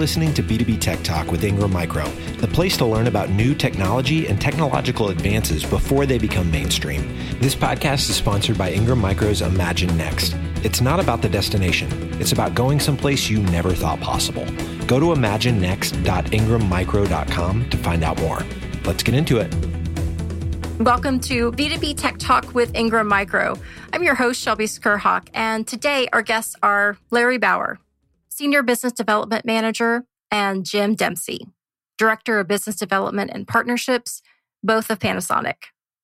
listening to B2B Tech Talk with Ingram Micro, the place to learn about new technology and technological advances before they become mainstream. This podcast is sponsored by Ingram Micro's Imagine Next. It's not about the destination. It's about going someplace you never thought possible. Go to imaginenext.ingrammicro.com to find out more. Let's get into it. Welcome to B2B Tech Talk with Ingram Micro. I'm your host, Shelby Skrhak, and today our guests are Larry Bauer, Senior Business Development Manager, and Jim Dempsey, Director of Business Development and Partnerships, both of Panasonic.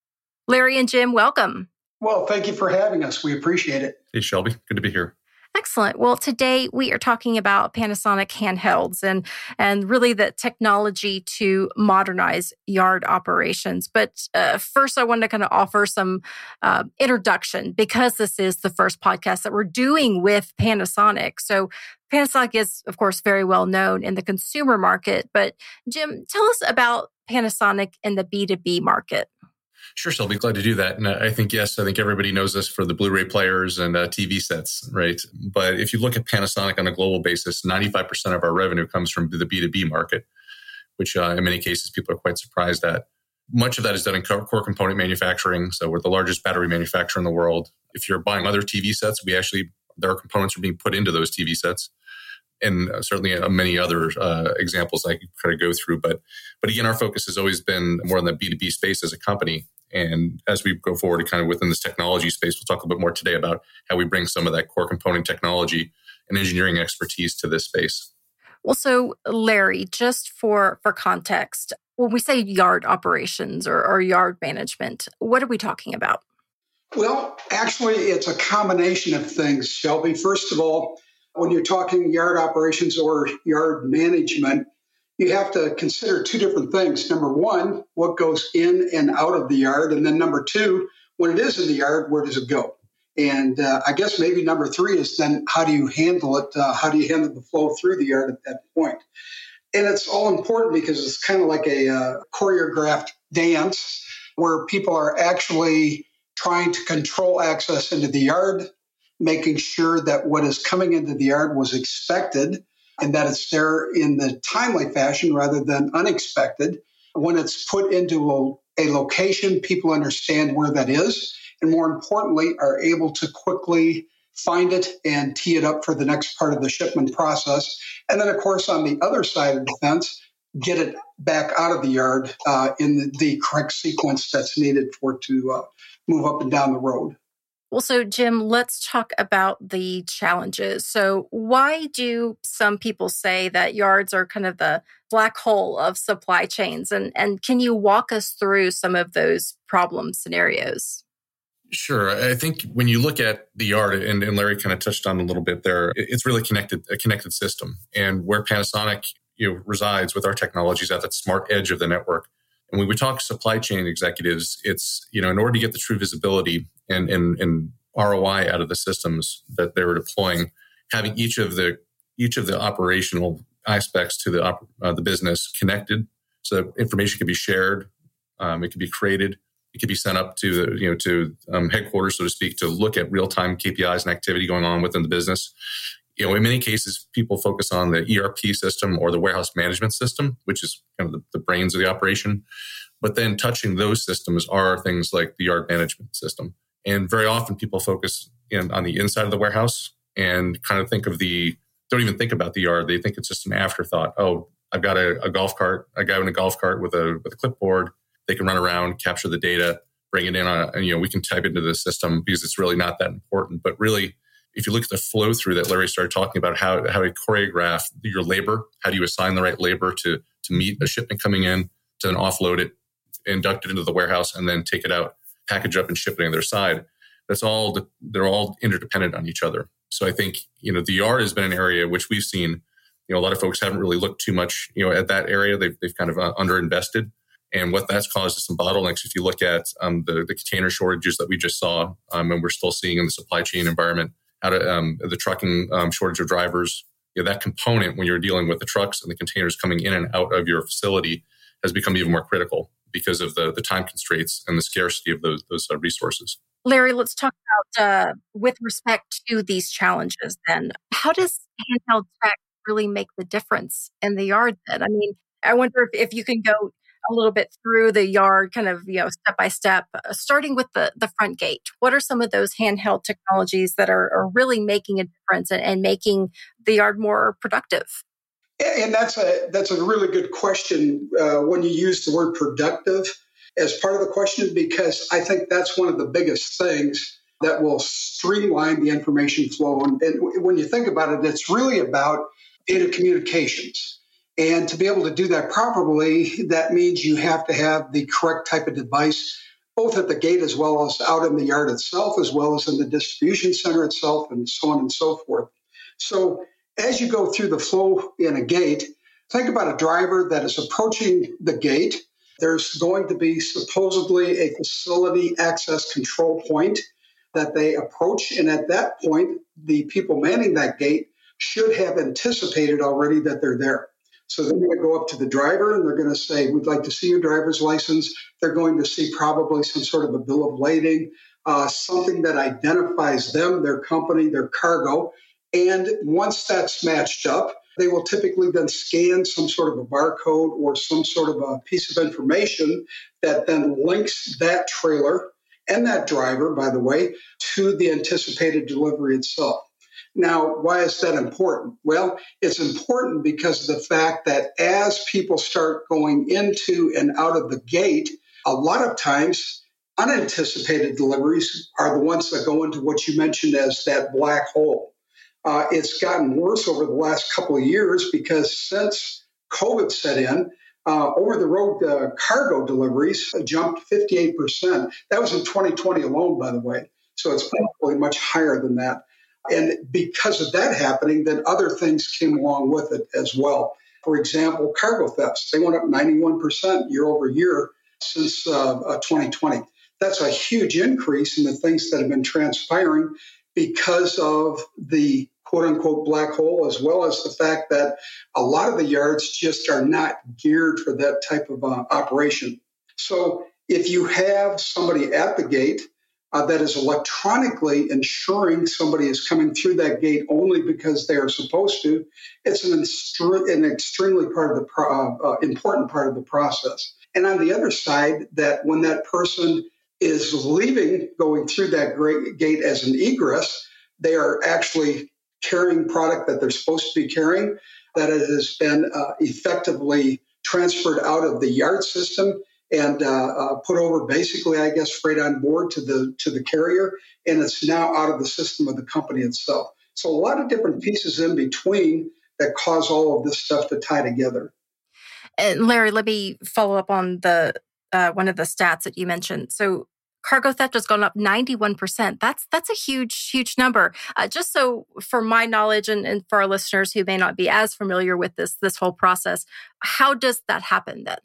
Larry and Jim, welcome. Well, thank you for having us. We appreciate it. Hey, Shelby. Good to be here. Excellent. Well, today we are talking about Panasonic handhelds and really the technology to modernize yard operations. But first, I wanted to kind of offer some introduction because this is the first podcast that we're doing with Panasonic. So Panasonic is, of course, very well known in the consumer market. But Jim, tell us about Panasonic in the B2B market. Sure, Shelby. Glad to do that. And I think everybody knows us for the Blu-ray players and TV sets, right? But if you look at Panasonic on a global basis, 95% of our revenue comes from the B2B market, which in many cases people are quite surprised at. Much of that is done in core component manufacturing. So we're the largest battery manufacturer in the world. If you're buying other TV sets, there are components are being put into those TV sets. And certainly many other examples I could kind of go through. But again, our focus has always been more in the B2B space as a company. And as we go forward kind of within this technology space, we'll talk a little bit more today about how we bring some of that core component technology and engineering expertise to this space. Well, so Larry, just for context, when we say yard operations or yard management, what are we talking about? Well, actually, it's a combination of things, Shelby. First of all, when you're talking yard operations or yard management, you have to consider two different things. Number one, what goes in and out of the yard? And then number two, when it is in the yard, where does it go? And I guess maybe number three is then how do you handle it? How do you handle the flow through the yard at that point? And it's all important because it's kind of like a choreographed dance where people are actually trying to control access into the yard, making sure that what is coming into the yard was expected and that it's there in the timely fashion rather than unexpected. When it's put into a location, people understand where that is, and more importantly, are able to quickly find it and tee it up for the next part of the shipment process. And then, of course, on the other side of the fence, get it back out of the yard in the correct sequence that's needed for it to move up and down the road. Well, so Jim, let's talk about the challenges. So why do some people say that yards are kind of the black hole of supply chains? And can you walk us through some of those problem scenarios? Sure. I think when you look at the yard, and Larry kind of touched on a little bit there, it's really a connected system. And where Panasonic resides with our technologies at that smart edge of the network. And when we talk supply chain executives, it's, in order to get the true visibility and ROI out of the systems that they were deploying, having each of the operational aspects to the business connected, so that information can be shared, it can be created, it can be sent up to headquarters, so to speak, to look at real time KPIs and activity going on within the business. In many cases, people focus on the ERP system or the warehouse management system, which is kind of the brains of the operation. But then touching those systems are things like the yard management system. And very often people focus on the inside of the warehouse and kind of don't even think about the yard. They think it's just an afterthought. Oh, I've got a golf cart, a guy in a golf cart with a clipboard. They can run around, capture the data, bring it in, and we can type it into the system because it's really not that important. But really, if you look at the flow through that Larry started talking about, how to choreograph your labor, how do you assign the right labor to meet a shipment coming in, to then offload it, induct it into the warehouse, and then take it out, package up, and ship it on the other side. They're all interdependent on each other. So I think, the yard has been an area which we've seen, a lot of folks haven't really looked too much, at that area. They've kind of underinvested. And what that's caused is some bottlenecks. If you look at the container shortages that we just saw, and we're still seeing in the supply chain environment, out of the trucking shortage of drivers, that component when you're dealing with the trucks and the containers coming in and out of your facility has become even more critical because of the time constraints and the scarcity of those resources. Larry, let's talk about with respect to these challenges then. How does handheld tech really make the difference in the yard then? I mean, I wonder if you can go a little bit through the yard, kind of, step by step, starting with the front gate. What are some of those handheld technologies that are really making a difference and making the yard more productive? And that's a really good question when you use the word productive as part of the question, because I think that's one of the biggest things that will streamline the information flow. And when you think about it, it's really about data communications. And to be able to do that properly, that means you have to have the correct type of device, both at the gate as well as out in the yard itself, as well as in the distribution center itself, and so on and so forth. So as you go through the flow in a gate, think about a driver that is approaching the gate. There's going to be supposedly a facility access control point that they approach. And at that point, the people manning that gate should have anticipated already that they're there. So they're going to go up to the driver and they're going to say, we'd like to see your driver's license. They're going to see probably some sort of a bill of lading, something that identifies them, their company, their cargo. And once that's matched up, they will typically then scan some sort of a barcode or some sort of a piece of information that then links that trailer and that driver, by the way, to the anticipated delivery itself. Now, why is that important? Well, it's important because of the fact that as people start going into and out of the gate, a lot of times unanticipated deliveries are the ones that go into what you mentioned as that black hole. It's gotten worse over the last couple of years because since COVID set in, over-the-road cargo deliveries jumped 58%. That was in 2020 alone, by the way. So it's probably much higher than that. And because of that happening, then other things came along with it as well. For example, cargo thefts. They went up 91% year over year since 2020. That's a huge increase in the things that have been transpiring because of the quote-unquote black hole, as well as the fact that a lot of the yards just are not geared for that type of operation. So if you have somebody at the gate that is electronically ensuring somebody is coming through that gate only because they are supposed to, it's an extremely important part of the process. And on the other side, that when that person is leaving, going through that gate as an egress, they are actually carrying product that they're supposed to be carrying, that it has been effectively transferred out of the yard system and put over basically, I guess, freight on board to the carrier, and it's now out of the system of the company itself. So a lot of different pieces in between that cause all of this stuff to tie together. And Larry, let me follow up on the one of the stats that you mentioned. So cargo theft has gone up 91%. That's a huge number. Just so for my knowledge and for our listeners who may not be as familiar with this whole process, how does that happen then?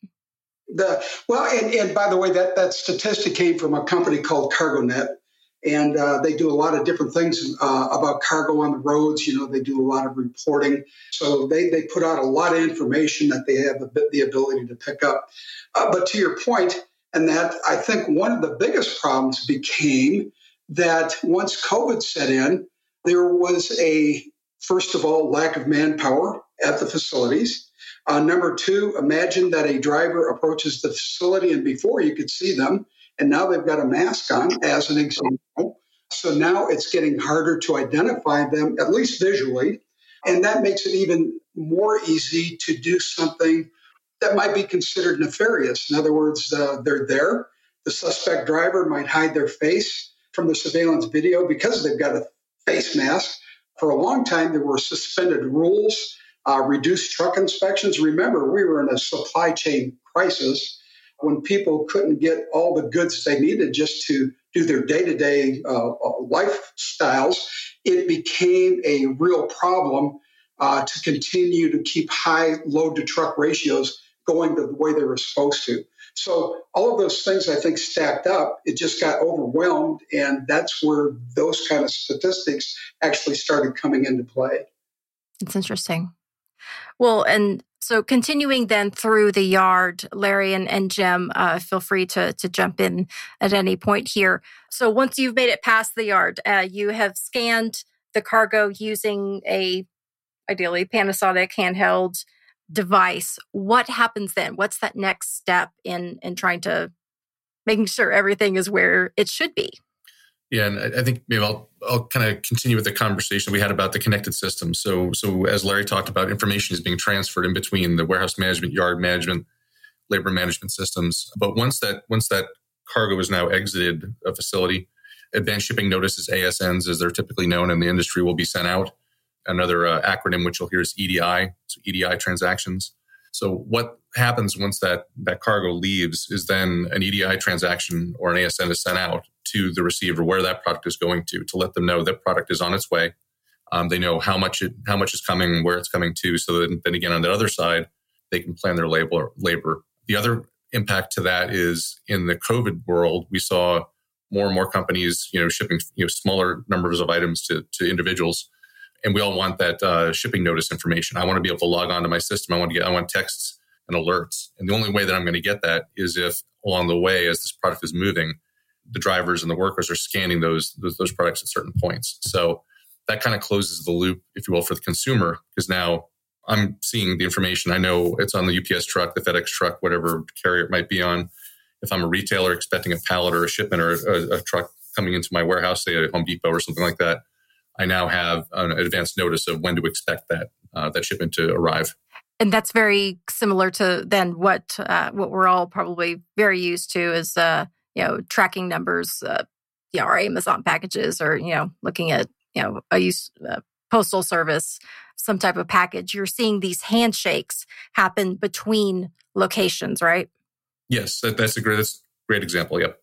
And by the way, that statistic came from a company called CargoNet, and they do a lot of different things about cargo on the roads. They do a lot of reporting, so they put out a lot of information that they have the ability to pick up. But to your point, and that I think one of the biggest problems became that once COVID set in, there was first of all, lack of manpower at the facilities. Number two, imagine that a driver approaches the facility and before you could see them, and now they've got a mask on, as an example. So now it's getting harder to identify them, at least visually, and that makes it even more easy to do something that might be considered nefarious. In other words, they're there. The suspect driver might hide their face from the surveillance video because they've got a face mask. For a long time, there were suspended rules, reduced truck inspections. Remember, we were in a supply chain crisis when people couldn't get all the goods they needed just to do their day-to-day lifestyles. It became a real problem to continue to keep high load-to-truck ratios going the way they were supposed to. So all of those things, I think, stacked up. It just got overwhelmed, and that's where those kind of statistics actually started coming into play. It's interesting. Well, and so continuing then through the yard, Larry and Jim, feel free to jump in at any point here. So once you've made it past the yard, you have scanned the cargo using a ideally Panasonic handheld device, what happens then? What's that next step in trying to making sure everything is where it should be? Yeah, and I think maybe I'll kind of continue with the conversation we had about the connected system. So as Larry talked about, information is being transferred in between the warehouse management, yard management, labor management systems. But once that cargo is now exited a facility, advanced shipping notices, ASNs, as they're typically known in the industry, will be sent out. Another acronym which you'll hear is EDI, so EDI transactions. So what happens once that cargo leaves is then an EDI transaction or an ASN is sent out to the receiver where that product is going to let them know that product is on its way. They know how much is coming, where it's coming to, so that then again on the other side, they can plan their labor. The other impact to that is in the COVID world, we saw more and more companies, shipping smaller numbers of items to individuals. And we all want that shipping notice information. I want to be able to log on to my system. I want texts and alerts. And the only way that I'm going to get that is if along the way, as this product is moving, the drivers and the workers are scanning those products at certain points. So that kind of closes the loop, if you will, for the consumer, because now I'm seeing the information. I know it's on the UPS truck, the FedEx truck, whatever carrier it might be on. If I'm a retailer expecting a pallet or a shipment or a truck coming into my warehouse, say at Home Depot or something like that, I now have an advance notice of when to expect that shipment to arrive. And that's very similar to then what we're all probably very used to is tracking numbers, our Amazon packages, or looking at a postal service, some type of package. You're seeing these handshakes happen between locations, right? Yes, that's a great example. Yep.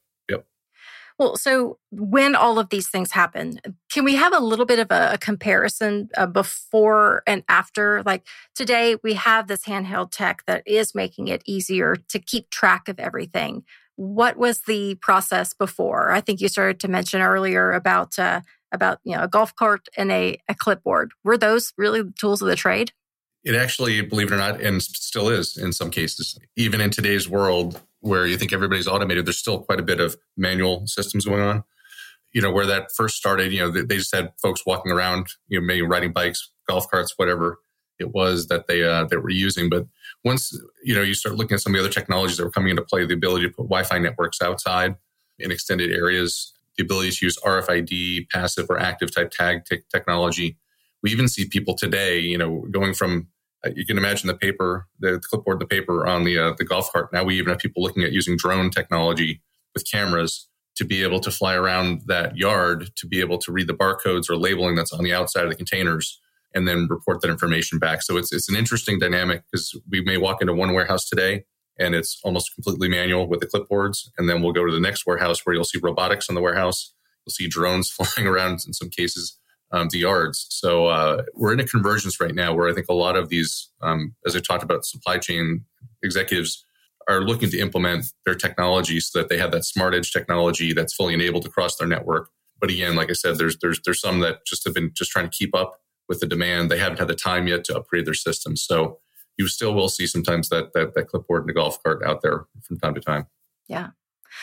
Well, so when all of these things happen, can we have a little bit of a comparison before and after? Like today, we have this handheld tech that is making it easier to keep track of everything. What was the process before? I think you started to mention earlier about a golf cart and a clipboard. Were those really the tools of the trade? It actually, believe it or not, and still is in some cases. Even in today's world where you think everybody's automated, there's still quite a bit of manual systems going on. Where that first started, they just had folks walking around, maybe riding bikes, golf carts, whatever it was that they were using. But once, you start looking at some of the other technologies that were coming into play, the ability to put Wi-Fi networks outside in extended areas, the ability to use RFID, passive or active type tag technology. We even see people today, going from, you can imagine the paper, the clipboard, the paper on the golf cart. Now we even have people looking at using drone technology with cameras to be able to fly around that yard, to be able to read the barcodes or labeling that's on the outside of the containers and then report that information back. So it's an interesting dynamic because we may walk into one warehouse today and it's almost completely manual with the clipboards. And then we'll go to the next warehouse where you'll see robotics on the warehouse. You'll see drones flying around in some cases. The yards. So we're in a convergence right now where I think a lot of these, as I talked about, supply chain executives are looking to implement their technology so that they have that smart edge technology that's fully enabled across their network. But again, like I said, there's some that just have been just trying to keep up with the demand. They haven't had the time yet to upgrade their systems. So you still will see sometimes that clipboard and the golf cart out there from time to time. Yeah.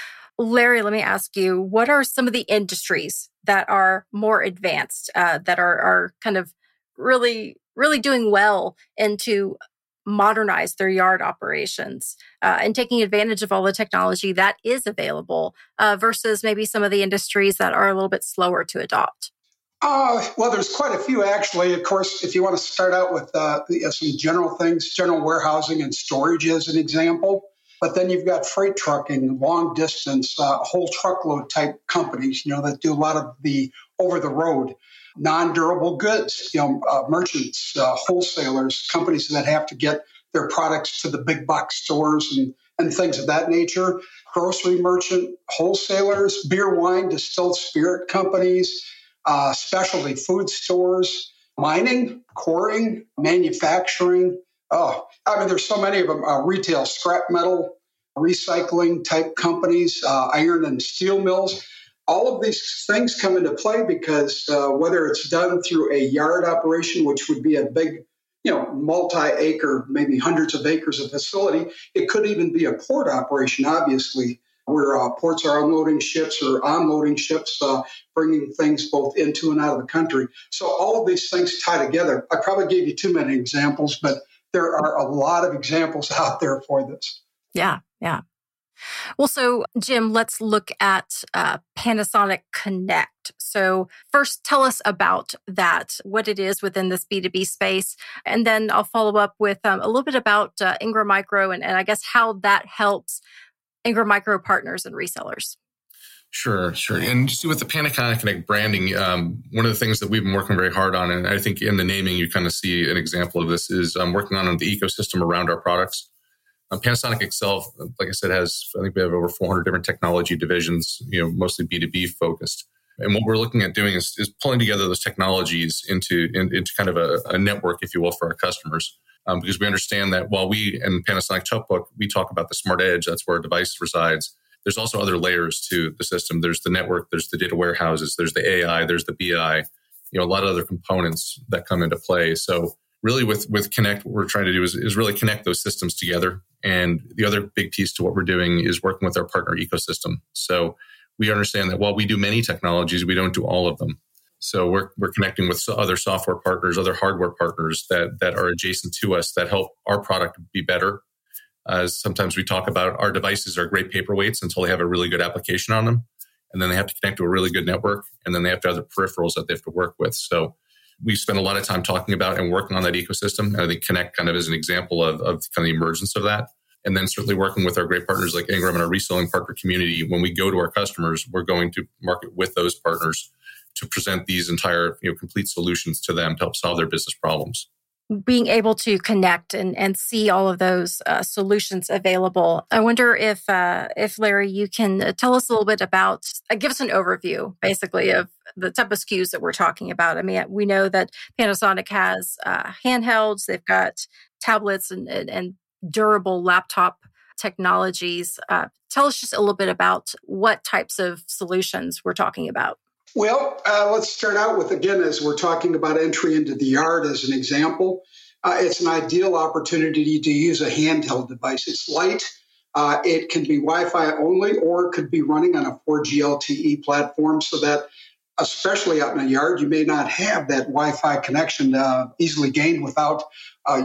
Larry, let me ask you, what are some of the industries that are more advanced, that are kind of really, really doing well and to modernize their yard operations and taking advantage of all the technology that is available versus maybe some of the industries that are a little bit slower to adopt? Well, there's quite a few, actually. Of course, if you want to start out with some general things, general warehousing and storage as an example. But then you've got freight trucking, long distance, whole truckload type companies, that do a lot of the over the road, non-durable goods, merchants, wholesalers, companies that have to get their products to the big box stores and things of that nature, grocery merchant, wholesalers, beer, wine, distilled spirit companies, specialty food stores, mining, quarrying, manufacturing. There's so many of them. Retail, scrap metal, recycling type companies, iron and steel mills. All of these things come into play because whether it's done through a yard operation, which would be a big, multi-acre, maybe hundreds of acres of facility, it could even be a port operation, obviously. where ports are unloading ships or onloading ships, bringing things both into and out of the country. So all of these things tie together. I probably gave you too many examples, but there are a lot of examples out there for this. Yeah. Well, so Jim, let's look at Panasonic Connect. So first, tell us about that, what it is within this B2B space. And then I'll follow up with a little bit about Ingram Micro and I guess how that helps Ingram Micro partners and resellers. Sure. And just with the Panasonic Connect branding, one of the things that we've been working very hard on, and I think in the naming you kind of see an example of this, is working on the ecosystem around our products. Panasonic itself, like I said, I think we have over 400 different technology divisions, mostly B2B focused. And what we're looking at doing is pulling together those technologies into kind of a network, if you will, for our customers. Because we understand that while we in Panasonic Toughbook, we talk about the smart edge, that's where our device resides. There's also other layers to the system. There's the network, there's the data warehouses, there's the AI, there's the BI, a lot of other components that come into play. So really with Connect, what we're trying to do is really connect those systems together. And the other big piece to what we're doing is working with our partner ecosystem. So we understand that while we do many technologies, we don't do all of them. So we're connecting with other software partners, other hardware partners that are adjacent to us that help our product be better. As sometimes we talk about, our devices are great paperweights until they have a really good application on them. And then they have to connect to a really good network. And then they have to have the peripherals that they have to work with. So we spend a lot of time talking about and working on that ecosystem. And I think Connect kind of is an example of kind of the emergence of that. And then certainly working with our great partners like Ingram and our reselling partner community. When we go to our customers, we're going to market with those partners to present these entire complete solutions to them to help solve their business problems. Being able to connect and see all of those solutions available. I wonder if Larry, you can tell us a little bit about, give us an overview, basically, of the type of SKUs that we're talking about. I mean, we know that Panasonic has handhelds, they've got tablets and durable laptop technologies. Tell us just a little bit about what types of solutions we're talking about. Well, let's start out with, again, as we're talking about entry into the yard as an example, it's an ideal opportunity to use a handheld device. It's light. It can be Wi-Fi only, or it could be running on a 4G LTE platform, so that, especially out in the yard, you may not have that Wi-Fi connection easily gained without, a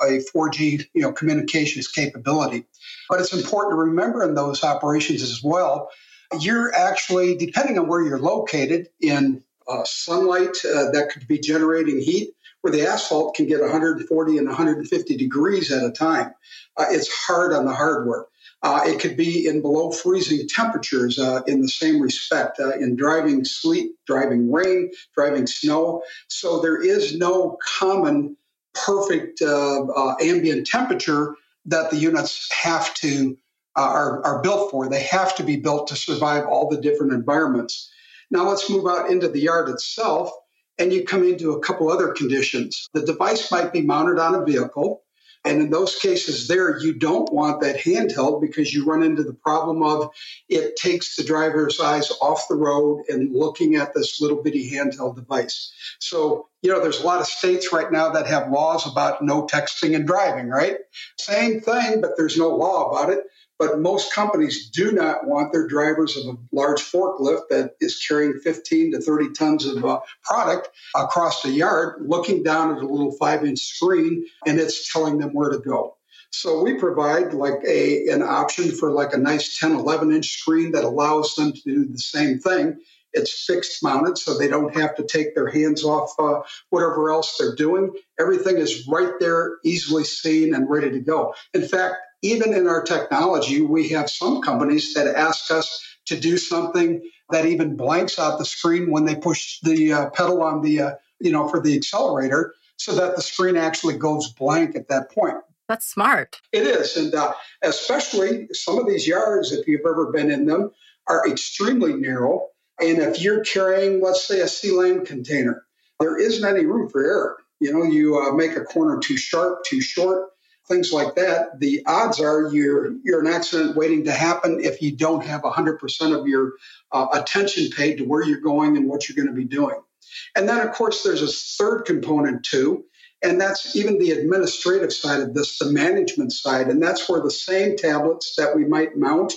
4G, communications capability. But it's important to remember in those operations as well, you're actually, depending on where you're located, in sunlight that could be generating heat, where the asphalt can get 140 and 150 degrees at a time. It's hard on the hardware. It could be in below freezing temperatures in the same respect, in driving sleet, driving rain, driving snow. So there is no common perfect ambient temperature that the units have to are built for. They have to be built to survive all the different environments. Now let's move out into the yard itself, and you come into a couple other conditions. The device might be mounted on a vehicle, and in those cases there, you don't want that handheld because you run into the problem of it takes the driver's eyes off the road and looking at this little bitty handheld device. So, there's a lot of states right now that have laws about no texting and driving, right? Same thing, but there's no law about it. But most companies do not want their drivers of a large forklift that is carrying 15 to 30 tons of product across the yard looking down at a little 5-inch screen, and it's telling them where to go. So we provide an option for a nice 10, 11-inch screen that allows them to do the same thing. It's fixed mounted, so they don't have to take their hands off whatever else they're doing. Everything is right there, easily seen and ready to go. In fact, even in our technology, we have some companies that ask us to do something that even blanks out the screen when they push the pedal on the, for the accelerator, so that the screen actually goes blank at that point. That's smart. It is. And especially some of these yards, if you've ever been in them, are extremely narrow. And if you're carrying, let's say, a Sea-Land container, there isn't any room for error. You make a corner too sharp, too short, things like that. The odds are you're an accident waiting to happen if you don't have 100% of your attention paid to where you're going and what you're going to be doing. And then, of course, there's a third component too, and that's even the administrative side of this, the management side. And that's where the same tablets that we might mount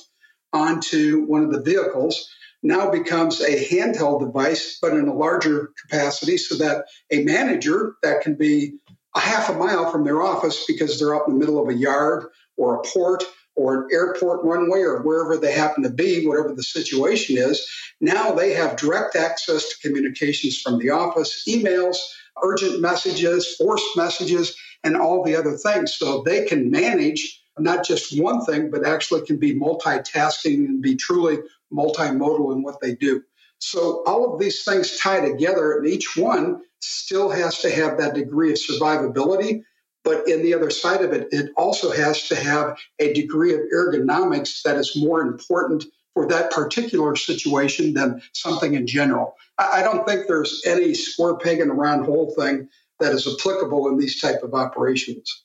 onto one of the vehicles now becomes a handheld device, but in a larger capacity, so that a manager that can be a half a mile from their office because they're out in the middle of a yard or a port or an airport runway or wherever they happen to be, whatever the situation is, now they have direct access to communications from the office, emails, urgent messages, forced messages, and all the other things. So they can manage not just one thing, but actually can be multitasking and be truly multimodal in what they do. So all of these things tie together, and each one still has to have that degree of survivability. But in the other side of it, it also has to have a degree of ergonomics that is more important for that particular situation than something in general. I don't think there's any square peg in a round hole thing that is applicable in these type of operations.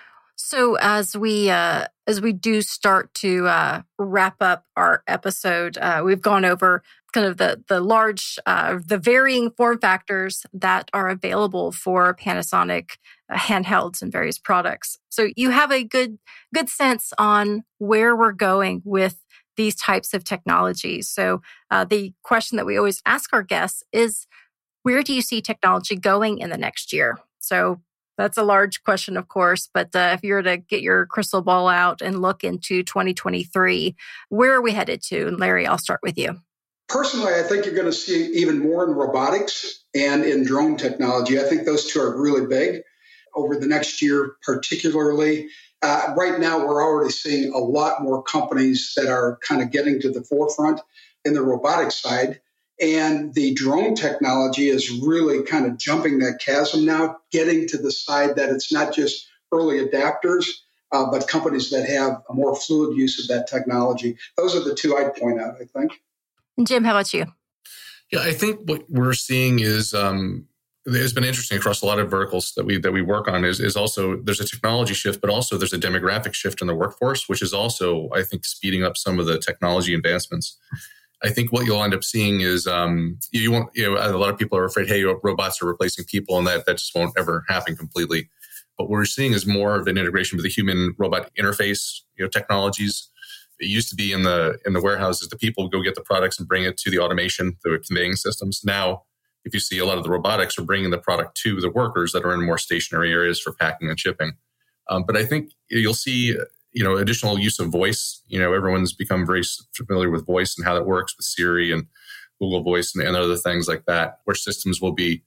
So as we do start to wrap up our episode, we've gone over kind of the large, the varying form factors that are available for Panasonic handhelds and various products. So you have a good sense on where we're going with these types of technologies. So the question that we always ask our guests is, where do you see technology going in the next year? So that's a large question, of course, but if you were to get your crystal ball out and look into 2023, where are we headed to? And Larry, I'll start with you. Personally, I think you're going to see even more in robotics and in drone technology. I think those two are really big over the next year, particularly. Right now, we're already seeing a lot more companies that are kind of getting to the forefront in the robotics side. And the drone technology is really kind of jumping that chasm now, getting to the side that it's not just early adapters, but companies that have a more fluid use of that technology. Those are the two I'd point out, I think. And Jim, how about you? Yeah, I think what we're seeing is it's been interesting across a lot of verticals that we work on is also there's a technology shift, but also there's a demographic shift in the workforce, which is also, I think, speeding up some of the technology advancements. I think what you'll end up seeing is a lot of people are afraid, hey, robots are replacing people, and that just won't ever happen completely. But what we're seeing is more of an integration with the human-robot interface, technologies. It used to be in the warehouses, the people would go get the products and bring it to the automation, the conveying systems. Now, if you see a lot of the robotics are bringing the product to the workers that are in more stationary areas for packing and shipping. But I think you'll see additional use of voice. Everyone's become very familiar with voice and how that works with Siri and Google Voice and other things like that, where systems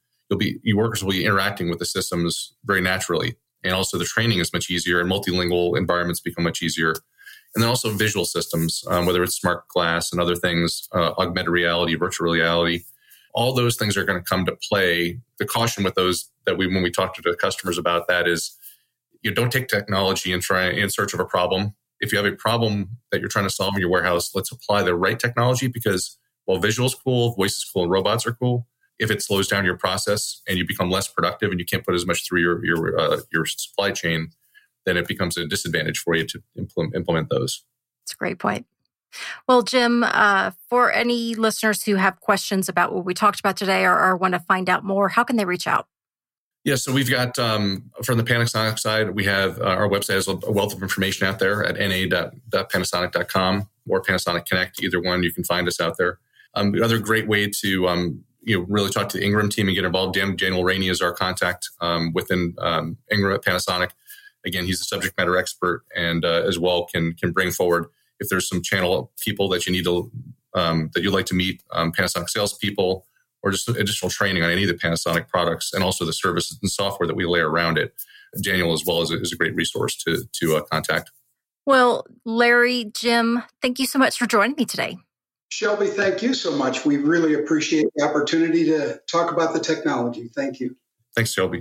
your workers will be interacting with the systems very naturally. And also the training is much easier and multilingual environments become much easier. And then also visual systems, whether it's smart glass and other things, augmented reality, virtual reality, all those things are going to come to play. The caution with those when we talk to the customers about that is, you don't take technology and try in search of a problem. If you have a problem that you're trying to solve in your warehouse, let's apply the right technology, because while visual is cool, voice is cool, and robots are cool, if it slows down your process and you become less productive and you can't put as much through your supply chain, then it becomes a disadvantage for you to implement those. That's a great point. Well, Jim, for any listeners who have questions about what we talked about today or want to find out more, how can they reach out? Yeah, so we've got, from the Panasonic side, we have our website has a wealth of information out there at na.panasonic.com or Panasonic Connect. Either one, you can find us out there. The other great way to really talk to the Ingram team and get involved. Daniel Rainey is our contact within Ingram at Panasonic. Again, he's a subject matter expert and as well can bring forward if there's some channel people that you need to that you'd like to meet, Panasonic salespeople, or just additional training on any of the Panasonic products and also the services and software that we layer around it. Daniel as well is a great resource to contact. Well, Larry, Jim, thank you so much for joining me today. Shelby, thank you so much. We really appreciate the opportunity to talk about the technology. Thank you. Thanks, Shelby.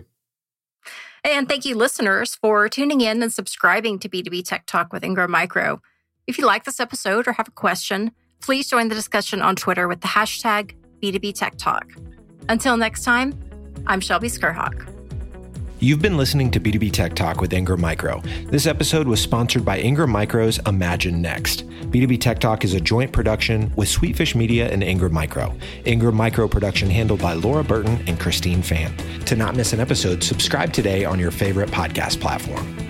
And thank you, listeners, for tuning in and subscribing to B2B Tech Talk with Ingram Micro. If you like this episode or have a question, please join the discussion on Twitter with the hashtag B2B Tech Talk. Until next time, I'm Shelby Skrhak. You've been listening to B2B Tech Talk with Ingram Micro. This episode was sponsored by Ingram Micro's Imagine Next. B2B Tech Talk is a joint production with Sweetfish Media and Ingram Micro. Ingram Micro production handled by Laura Burton and Christine Fan. To not miss an episode, subscribe today on your favorite podcast platform.